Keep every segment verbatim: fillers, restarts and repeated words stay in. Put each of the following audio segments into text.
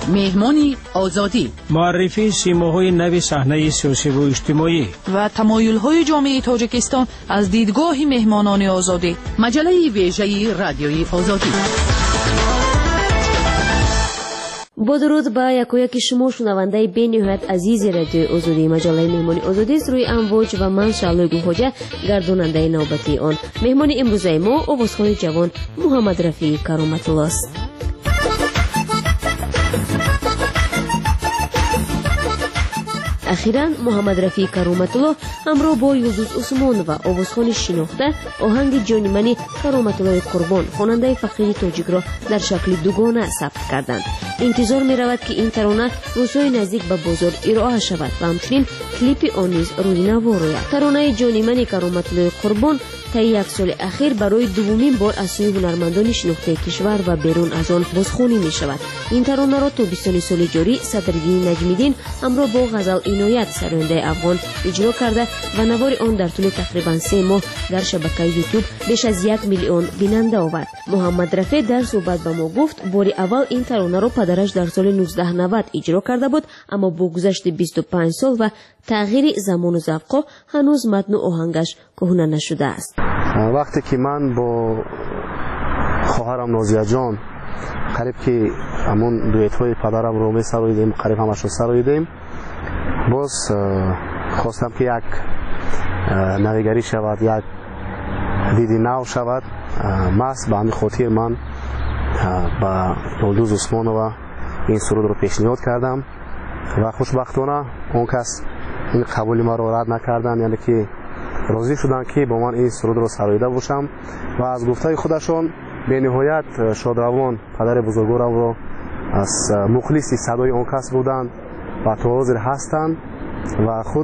مهمانی آزادی، معرفی سیماهای نو صحنه سیاسی و اجتماعی و تمایل‌های جامعه تاجیکستان از دیدگاه مهمانان آزادی. مجله ویژه رادیوی آزادی. با درود با یکایک شما شنونده بین‌نهایت عزیز رادیو آزادی. مجله مهمانی آزادی است روی امواج و من شعله گوهاجه گرداننده نوبتی آن. مهمان امروزه ما آوازخوان جوان محمد رفیع کرامت الله است. اخیراً محمد رفیع کرامت الله همراه با یلدوز عثمان و آوازخوان شناخته آهنگ جان من کرامت الله قربان خواننده فقیر تاجیک را در شکل دوگانه ثبت کردند. انتظار می رود که این ترانه روزهای نزدیک به بازار ارائه شود و همچنین کلیپ آن نیز روی نوا روید. ترانه جان من کرامت الله قربان طی یک سال اخیر برای دومین بار از سوی هنرمندان شناخته کشور و بیرون از آن بازخوانی می شود. این ترانه را تابستان سال جاری صدرالدین نجمیدین همراه با غزل عنایت سرآینده افغان اجرا کرده و نوار آن در طول تقریبا سه ماه در شبکه یوتیوب بیش از یک میلیون بیننده آورد. محمد رفیع در صحبت با ما گفت بار اول این ترانه را پدرش در سال نوزده نود اجرا کرده بود، اما با گذشت بیست و پنج سال و تغییر زمان و ذوق هنوز متن و آهنگش کهنه نشده است. وقتی که من با خواهرم نازیه جان قریب که همون دویت های پدرم رو می سراییدیم، قریب همش رو سراییدیم، باز خواستم که یک نویگری شود، یک دیدی نو شود. ماست به همین خاطر من با یلدوز عثمان و این سرود رو پیشنهاد کردم و خوشبختانه اون کس این قبولی ما رو رد نکردن، یعنی که راضی شدن که با من این سرود رو سراییده باشم و از گفته خودشون به نهایت شادروان پدر بزرگوارم رو از مخلصی صدای اون کس بودند و تا حاضر هستند و خود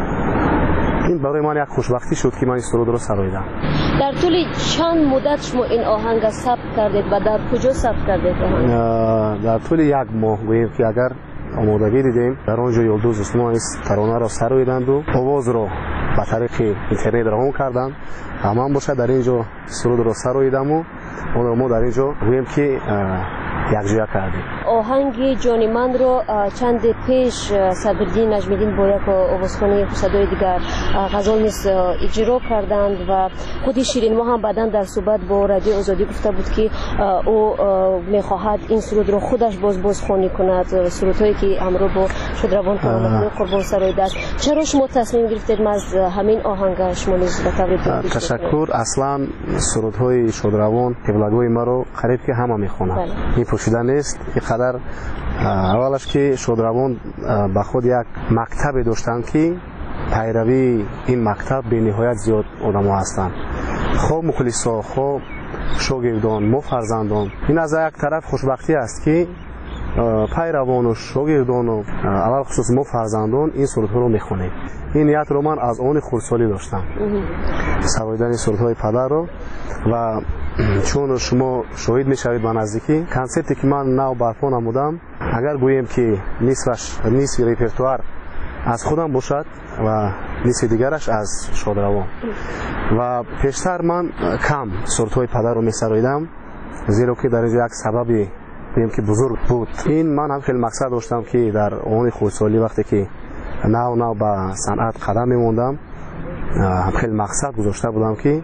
این برای من یک خوشبختی شد که من این سرود رو سراییدم. در طول چند مدت شما این آهنگ ثبت کردید و در کجا ثبت کردید؟ در طول یک ماه گوییم که اگر آمادگی دیدیم در آنجا یلدوز عثمان ترانه را سراییدند و آواز را به طریق اینترنت روان کردند. من باشه در اینجا سرود را سراییدم و ما در اینجا گوییم که یکجا کردیم. آهنگ جان من رو چند پیش صدرالدین نجمیدین با یک آوازخوانی صدای دیگر غزل نیز اجرا کردند و خود شیرین ما هم بعداً در صحبت با رادیو آزادی گفته بود که او میخواهد این سرود رو خودش باز بازخوانی کند، سرودهایی که همراه با شادروان کرامت قربان سراییده است. چرا شما تصمیم گرفتید از همین آهنگ شما نیز به طور تشکر. اصلا سرودهای شادروان قبلگوی ما رو قریب که همه میخوانند، این پوشیده نیست. اینقدر اولش که شادروان به خود یک مکتب داشتند که پیروی این مکتب به نهایت زیاد آدم ها هستند، خوب مخلصا، خوب شاگردان، ما فرزندان. این از یک طرف خوشبختی است که پیروان و شاگردان و اول خصوص ما فرزندان این سرودها رو میخونیم. این نیت رو من از آن خردسالی داشتم، سراییدن سرودهای پدر رو، و چون شما شاهد میشوید به نزدیکی کنسپتی که من نو برپا نمودم، اگر گوییم که نصفش نصف ریپرتوار از خودم باشد و نصف دیگرش از شادروان و پیشتر من کم سرودهای پدر رو میسراییدم، زیرا که در اینجا یک سببی گوییم که بزرگ بود. این من هم خیلی مقصد داشتم که در آن خردسالی وقتی که نو نو به صنعت قدم میموندم، هم خیلی مقصد گذاشته بودم که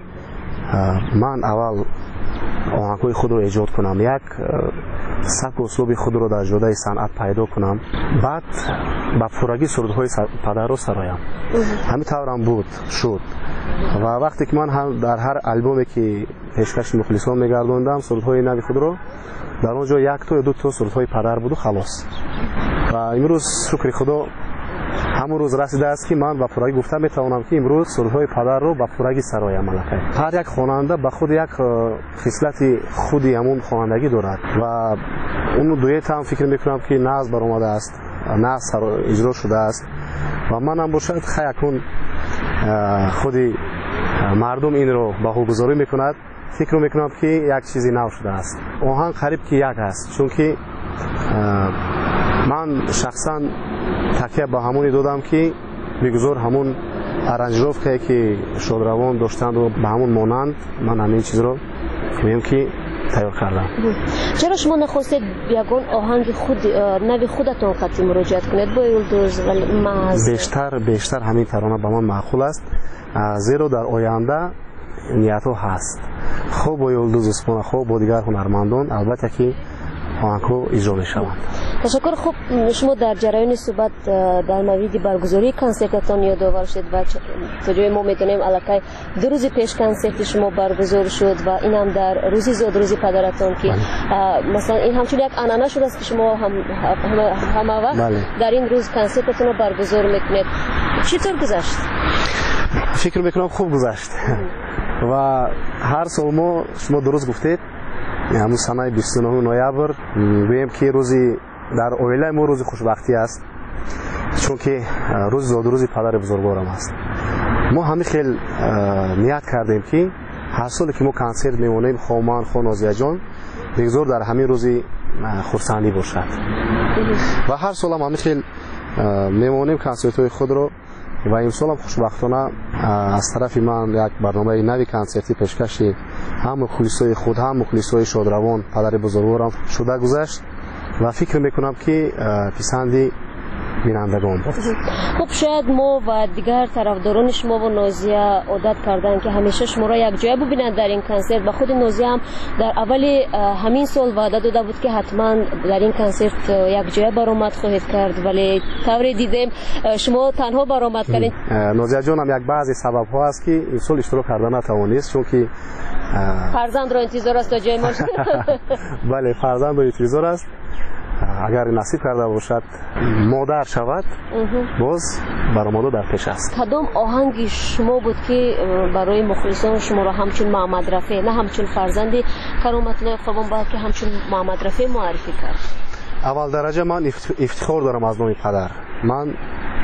من اول آهنگ‌های خود رو ایجاد کنم، یک سبک و اسلوب خود رو در جاده صنعت پیدا کنم، بعد با پورگی سرودهای پدر رو سرایم. همین طورم بود شد و وقتی که من هم در هر البومی که پیشکش مخلصان میگردوندم سرودهای نوی خود رو، در اونجا یک تا یا دو تا سرودهای پدر بود و خلاص. و امروز شکر خدا همون روز رسیده است که من با پورگی گفتم میتوانم که امروز سرودهای پدر رو با پورگی سرایم. ملکه هر یک خواننده به خود یک خصلت خودی همون خوانندگی دارد و اون دویت هم فکر میکنم که ناز برآمده است، ناز اجرا شده است و من هم باشد خیلی خودی مردم این رو بهوگذاری میکند، فکر میکنم که یک چیزی نو شده است. آهنگ قریب که یک است، چون که من شخصا تکیه با همونی دادم که بگذار همون ارنجروف که شادروان داشتند و به همون مانند من همین چیز رو میگم که تیار کردم. چرا شما نخواستید یگان آهنگ خود نوی خودتون قطعی مراجعت کنید با یلدوز و محض؟ بیشتر بیشتر همین ترانه به من معقول است، زیرا در آینده نیتو هست خوب با یلدوز اسپونا خوب با دیگر هنرمندان البته که آهنگ‌ها اجرا می‌شوند. تشکر. خوب شما در جریان صحبت در مورد برگزاری کنسرتتان یادآور شد و تا جای ما می‌دونیم الکی دو روز پیش کنسرت شما برگزار شد و این هم در روزی زاد روزی پدرتان که مثلا این همچون یک عنعنه شده است که شما هم همه وقت در این روز کنسرتتان رو برگزار می‌کنید. چطور گذشت؟ فکر می‌کنم خوب گذشت و هر سال ما شما درست گفتید همون سنه بیست و نه نوامبر بگیم که روزی در اویله ما روز خوشبختی است، چون که روز زاد روزی پدر بزرگوارم است. ما همین خیلی نیت کردیم که هر سال که ما کنسرت میمونیم خومان خو نازیه جان بگذار در همین روزی خرسندی باشد و هر سال هم همین خیلی میمونیم کنسرت های خود رو و این سال هم خوشبختانه از طرف من یک برنامه نوی کنسرتی پیشکشی هم مخلصای خود هم مخلصای شادروان پدر بزرگوارم شده گذشت و فکر میکنم که پسندی بینندگان بود. خب شاید ما و دیگر طرفداران شما و نازیه عادت کردن که همیشه شما را یک جای ببینند در این کنسرت و خود نازیه هم در اول همین سال وعده داده بود که حتما در این کنسرت یک جای برآمد خواهید کرد، ولی طوری دیدیم شما تنها برآمد کردین. نازیه جان هم یک بعضی سبب ها است که این سال اشتراک کردن نتوانست، چون که فرزند را انتظار است تا جای ما. بله فرزند را انتظار است، اگر نصیب کرده باشد مادر شود باز برآمده در پیش است. کدام آهنگ شما بود که برای مخلصان شما را همچون محمد رفیع نه همچون فرزندی کرامت الله خوابان بلکه همچون محمد رفیع معرفی کرد؟ اول درجه من افتخار دارم از نام پدر. من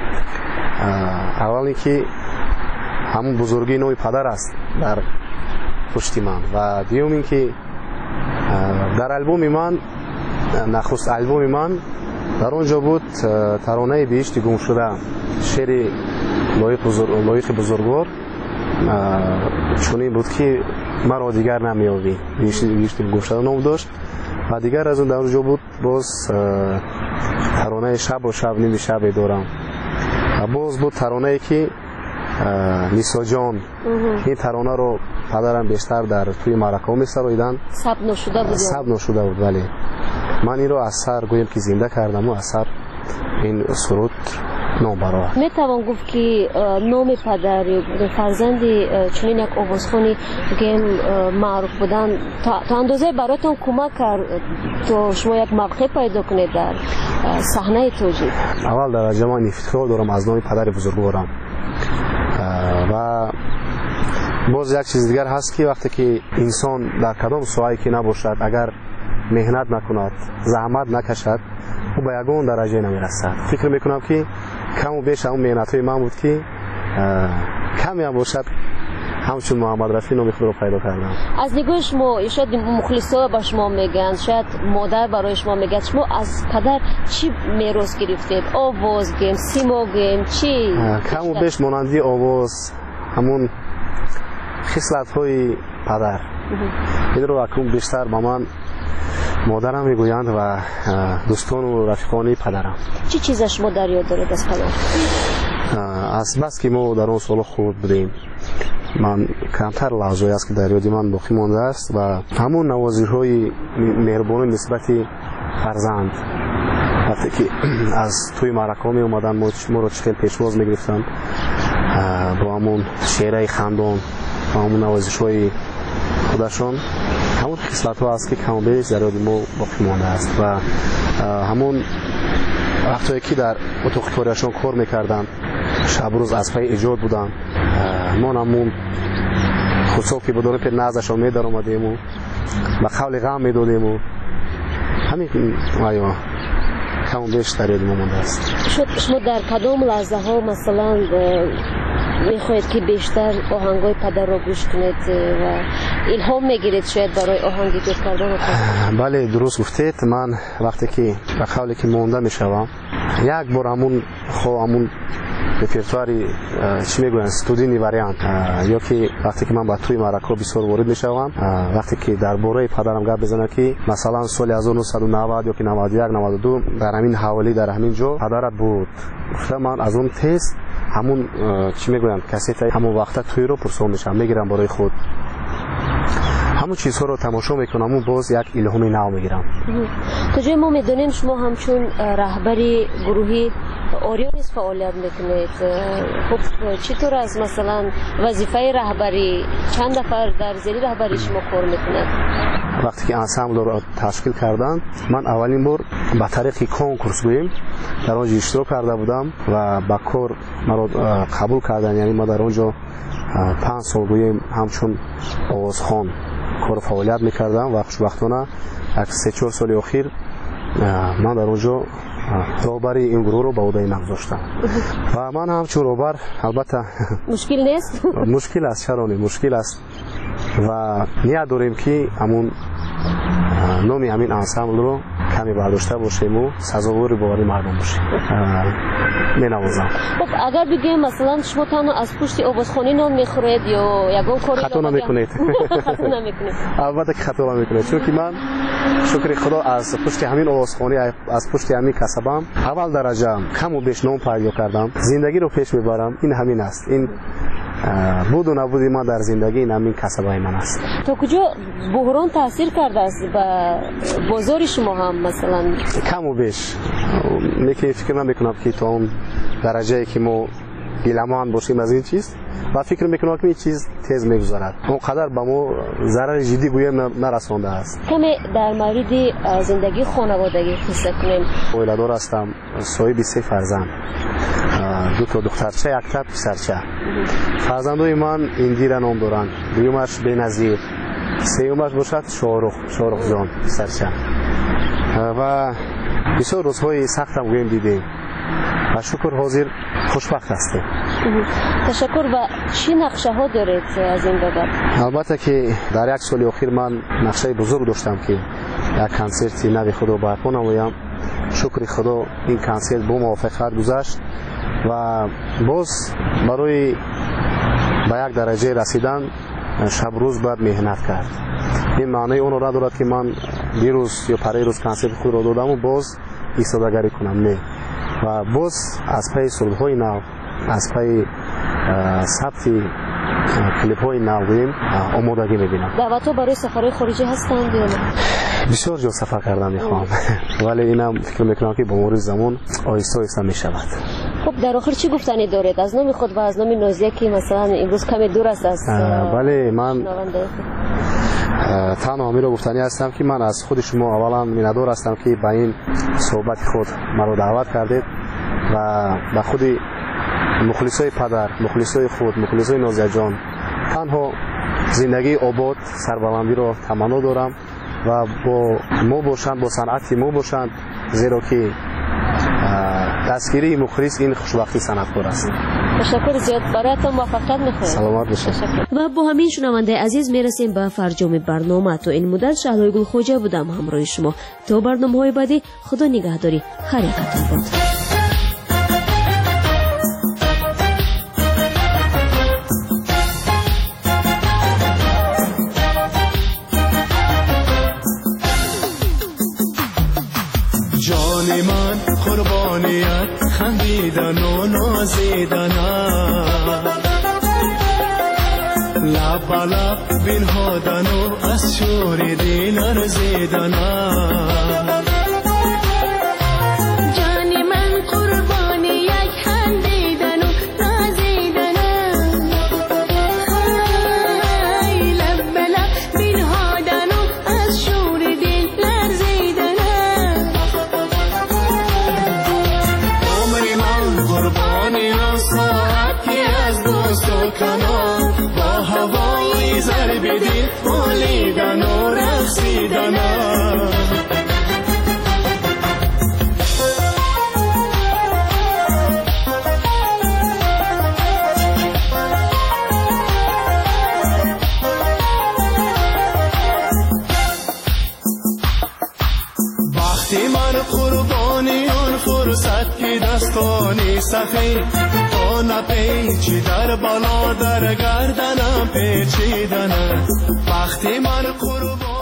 اولی که همون بزرگی نام پدر است در پشتی من و دیوم این که در البوم من نخست البوم من در اونجا بود ترانه بهشت گم شده، شعر لایق بزرگ لایق بزرگوار چون بود که مرا دیگر نمیابی بهشت گم شده نام داشت و دیگر از اون در اونجا بود باز ترانه شب و شب نمی شب دارم و باز بود ترانه که نیسا جان. این ترانه رو پدرم بیشتر در توی معرکه می سراییدن ثبت نشده بود ثبت نشده بود ولی من این رو از سر گویم که زنده کردم و از سر این سرود نام برآورد. می توان گفت که نام پدر فرزند چنین یک آوازخوانی بگیم معروف بودن تا اندازه براتون کمک کرد تا شما یک موقع پیدا کنید در صحنه توجیه؟ اول درجه من افتخار دارم از نام پدر بزرگوارم و باز یک چیز دیگر هست که وقتی که انسان در کدام ساحه‌ای که نباشد اگر مهنت نکند زحمت نکشد او به یگان درجه نمیرسد. فکر میکنم که کم و بیش اون مهنت های من بود که کمی هم باشد همچون محمد رفیع نام خود رو پیدا کردم. از نگاه شما شاید مخلصا به شما میگن، شاید مادر برای شما میگه، شما از پدر چی میراث گرفتید؟ آواز گیم، سیما گیم، چی؟ کم و بیش مانندی آواز همون خصلت های پدر. این رو اکنون بیشتر با من مادرم میگویند و دوستان و رفیقانی پدرم. چی چیز شما در یاد دارید از پدر؟ از بس که ما در اون سال خود بودیم من کمتر لحظه‌ای است که در یاد من باقی مانده است و همون نوازش‌های مهربانی نسبت فرزند وقتی که از توی معرکه می اومدن ما رو چخیل پیشواز میگرفتن با همون شعرهای خندان و همون نوازش‌های خودشان همون خصلت ها است که کم و بیش در یاد ما باقی مانده است و همون وقتی که در اتاق کاریشان کار میکردن شب روز از پای ایجاد بودن ما همون خصوصا که بدون پی نازشان می در آمدیم و به قول غم می دادیم و همین آیا کم و بیش در یاد ما مانده است. شما در کدام لحظه ها مثلا میخواید که بیشتر آهنگای پدر را گوش کنید و الهام میگیرید شاید برای آهنگ ایجاد کردن؟ بله درست گفتید. من وقتی که به قولی که مانده میشوم یک بار همون خو همون репертуари чӣ мегӯянд студийни вариант ё ки вақте ки ман ба тӯи маъракҳо бисёр ворид мешавам, вақте ки дар бораи падарам гап мезанам ки масалан соли ҳазору нуҳсаду навад ё ки наваду як наваду ду дар ҳамин ҳаволӣ дар ҳамин ҷо падарат буд, гуфта ман аз он тез ҳамун чӣ мегӯянд кассетаи ҳамон вақта тӯиро пурсон мешавам, мегирам бораи худ, ҳамун чизҳоро тамошо мекунам, боз як илҳоми нав мегирам. то ҷои мо медонем шумо ҳамчун раҳбари гурӯҳи Орион низ фаъолият мекунед. хуб чӣ тавр аз масалан вазифаи раҳбарӣ, чанд нафар дар зери раҳбари шумо кор мекунад? вақте ки ансамблро ташкил карданд, ман аввалин бор ба тариқи конкурс гӯем дар он ҷо иштирок карда будам ва ба кор маро қабул карданд, яъне ма дар он ҷо панҷ сол гӯем ҳамчун овозхон кор фаъолият мекардам ва хушбахтона як се чор соли охир ман дар он ҷо роҳбари ин гурӯҳро ба ӯҳдаи ман гузоштам ва ман ҳамчун роҳбар албатта мушкил нест? мушкил аст, чаро не мушкил аст ва ният дорем ки ҳамун номи ҳамин ансамблро каме бардошта бошему сазовори бовари мардум бошем. менавозам. хуб агар бигӯем масалан шумо танҳо аз пушти овозхонӣ нон мехӯред ё ягон кори хато намекунед? хато намекунед? албатта ки хато намекунед, чунки ман шукри худо аз пушти ҳамин овозхонӣ, аз пушти ҳамин касабам аввал дараҷа каму беш ном пайдо кардам, зиндагиро пеш мебарам. ин ҳамин аст, ин буду набуди ман дар зиндагӣ ин ҳамин касабаи ман аст. то куҷо буҳрон таъсир кардааст ба бозори шумо ҳам масалан? каму беш лекин фикр намекунам ки то он дараҷае ки мо гиламанд бошем аз ин чиз ва фикр мекунам ки ин чиз тез мегузарад, он қадар ба мо зарари ҷиддӣ гӯем нарасондааст. каме дар мавриди зиндагии хонаводагӣ қисса кунем. оиладор ҳастам, соҳиби се фарзанд, ду то духтарча, якта писарча. фарзандои ман Индира ном доранд, дуюмаш Беназир, сеюмаш бошад Шорух, Шорухҷон писарча. ва бисёр рӯзҳои сахтам гӯем дидем ва шукр ҳозир хушбахт ҳастем. ташаккур. ва чӣ нақшаҳо доред аз ин бобат? албатта ки дар як соли охир ман нақшаи бузург доштам ки як консерти нави худо барпо намоям. шукри худо ин консерт бо муваффақият гузашт ва боз барои ба як дараҷае расидан шабрӯз бояд меҳнат кард. ин маънои онро надорад ки ман дирӯз ё парирӯз консерти худро додаму боз истодагарӣ кунам, не. ва боз аз пайи сурудҳои нав, аз пайи сабти клипҳои нав гӯем омодагӣ мебинам. даъватҳо барои сафарҳои хориҷӣ ҳастанд ё не? бисёр ҷо сафар кардан мехоҳам, вале инам фикр мекунам ки бо мури замон оҳиста оҳиста мешавад. хуб дар охир чӣ гуфтанӣ доред аз номи худ ва аз номи Нозия ки масалан имрӯз каме дур аст аз бале ман танҳо ҳамиро гуфтанӣ ҳастам ки ман аз худи шумо аввалан миннатдор ҳастам ки ба ин суҳбати худ маро даъват кардед ва ба худи мухлисои падар, мухлисои худ, мухлисои Нозияҷон танҳо зиндагии обод, сарбаландиро таманно дорам ва бо мо бошанд, бо санъати мо бошанд, зеро ки дастгирии мухлис ин хушбахти санъаткор аст. ташаккур зиёд. бароятон муваффақият мехоҳем. саломат бошед. ва бо ҳамин шунавандаи азиз мерасем ба фарҷоми барнома. то ин муддат Шаҳлои Гулхоҷа будам ҳамроҳи шумо. то барномаҳои баъдӣ худо нигаҳдори ҳар якатон бод. جان من قربانیت خندیدن و نازیدن لب لب بنهادن و از شور دل ارزیدن جان من قربانیت خندیدن و نازیدن لب لب بنهادن و از شور دل لرزیدن قربانی ساعتی از دوست و کنار با هوای ضرب دل بولیدن و رقصیدن وقتی من من قربانی آن فرصت که دستانی سخی تا نپیچی در بالا در گردنم پیچیدن وقتی من قربان